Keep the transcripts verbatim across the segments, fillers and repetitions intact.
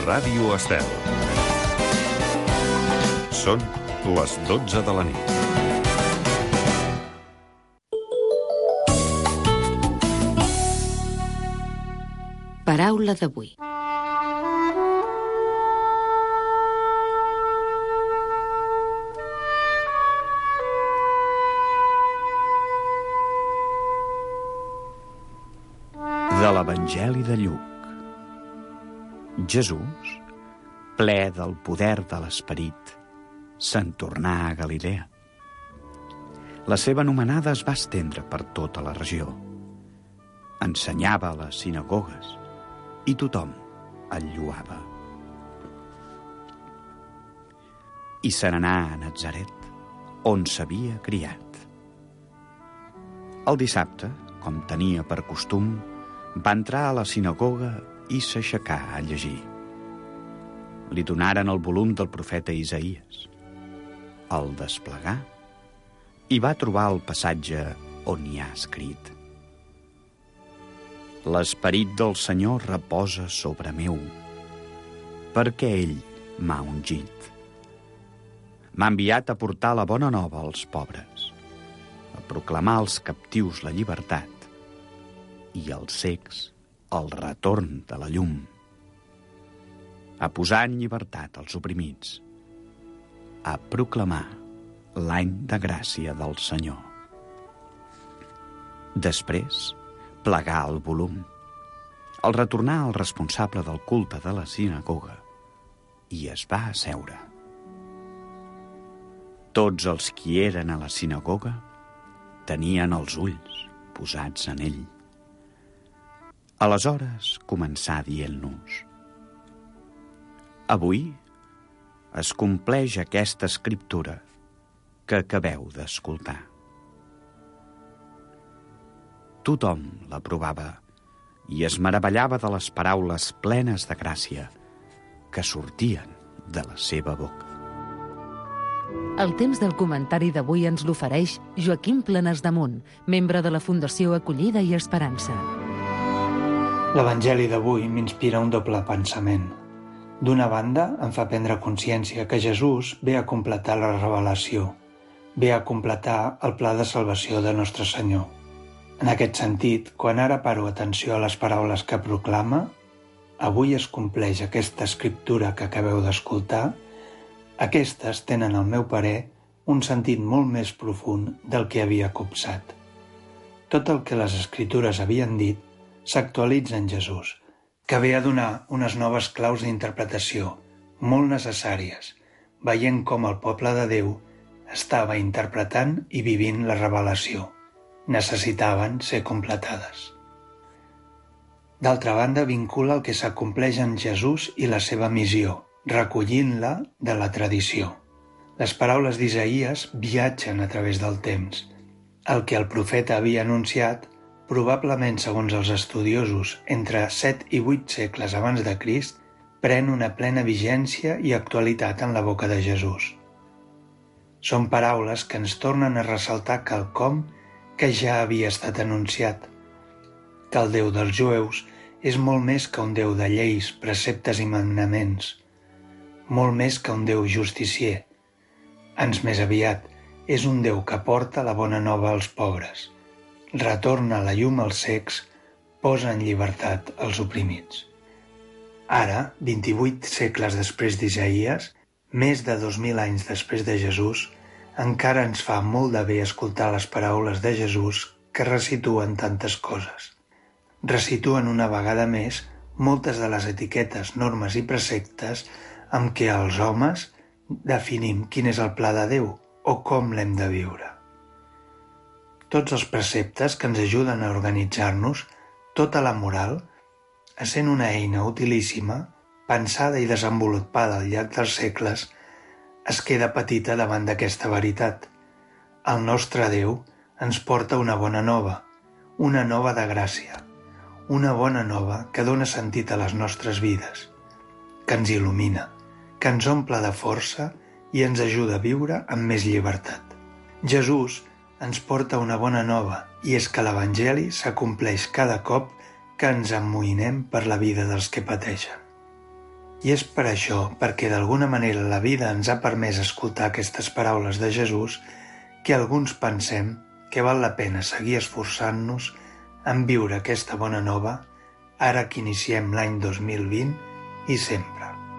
Ràdio Estel. Són les dotze de la nit. Paraula d'avui. De l'Evangeli de Lluc. Jesús, ple del poder de l'Esperit, se'n tornà a Galilea. La seva anomenada es va estendre per tota la regió. Ensenyava a les sinagogues i tothom el lloava. I se n'anà a Natzaret, on s'havia criat. El dissabte, com tenia per costum, va entrar a la sinagoga i s'aixecà a llegir. Li donaren el volum del profeta Isaïes. El desplegà i va trobar el passatge on hi ha escrit: L'esperit del Senyor reposa sobre meu, perquè ell m'ha ungit. M'ha enviat a portar la bona nova als pobres, a proclamar als captius la llibertat i als cecs el retorn de la llum, a posar en llibertat els oprimits, a proclamar l'any de gràcia del Senyor. Després, plegar el volum, el retornar al responsable del culte de la sinagoga i es va asseure. Tots els qui eren a la sinagoga tenien els ulls posats en ell. Aleshores començà dient-nos: Avui es compleix aquesta escriptura que acabeu d'escoltar. Tothom l'aprovava i es meravellava de les paraules plenes de gràcia que sortien de la seva boca. El temps del comentari d'avui ens l'ofereix Joaquim Planasdemunt, membre de la Fundació Acollida i Esperança. L'Evangeli d'avui m'inspira un doble pensament. D'una banda, em fa prendre consciència que Jesús ve a completar la revelació, ve a completar el pla de salvació de Nostre Senyor. En aquest sentit, quan ara paro atenció a les paraules que proclama, avui es compleix aquesta escriptura que acabeu d'escoltar, aquestes tenen, al meu parer, un sentit molt més profund del que havia copsat. Tot el que les escritures havien dit s'actualitza en Jesús, que ve a donar unes noves claus d'interpretació, molt necessàries, veient com el poble de Déu estava interpretant i vivint la revelació. Necessitaven ser completades. D'altra banda, vincula el que s'acompleix en Jesús i la seva missió, recollint-la de la tradició. Les paraules d'Isaïes viatgen a través del temps. El que el profeta havia anunciat, probablement segons els estudiosos, entre set i vuit segles abans de Crist, pren una plena vigència i actualitat en la boca de Jesús. Són paraules que ens tornen a ressaltar quelcom que ja havia estat anunciat, que el Déu dels jueus és molt més que un Déu de lleis, preceptes i manaments, molt més que un Déu justicier. Ans més aviat, és un Déu que porta la bona nova als pobres, retorna la llum als cecs, posa en llibertat els oprimits. Ara, vint-i-vuit segles després d'Isaïes, més de dos mil anys després de Jesús, encara ens fa molt de bé escoltar les paraules de Jesús que resituen tantes coses. Resituen una vegada més moltes de les etiquetes, normes i preceptes amb què els homes definim quin és el pla de Déu o com l'hem de viure. Tots els preceptes que ens ajuden a organitzar-nos, tota la moral, essent una eina utilíssima, pensada i desenvolupada al llarg dels segles, es queda petita davant d'aquesta veritat. El nostre Déu ens porta una bona nova, una nova de gràcia, una bona nova que dona sentit a les nostres vides, que ens il·lumina, que ens omple de força i ens ajuda a viure amb més llibertat. Jesús ens porta una bona nova i és que l'Evangeli s'acompleix cada cop que ens emmoïnem per la vida dels que pateixen. I és per això, perquè d'alguna manera la vida ens ha permès escoltar aquestes paraules de Jesús, que alguns pensem que val la pena seguir esforçant-nos en viure aquesta bona nova, ara que iniciem l'any dos mil vint i sempre.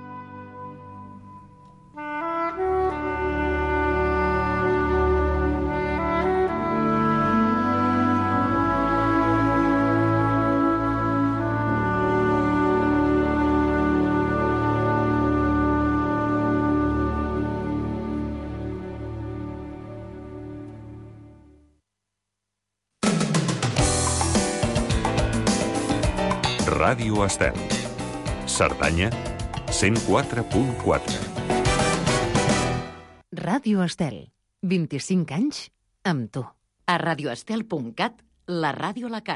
Ràdio Estel. Cerdanya, cent quatre punt quatre. Ràdio Estel. vint-i-cinc anys amb tu. A radioestel punt cat, la ràdio a la carta.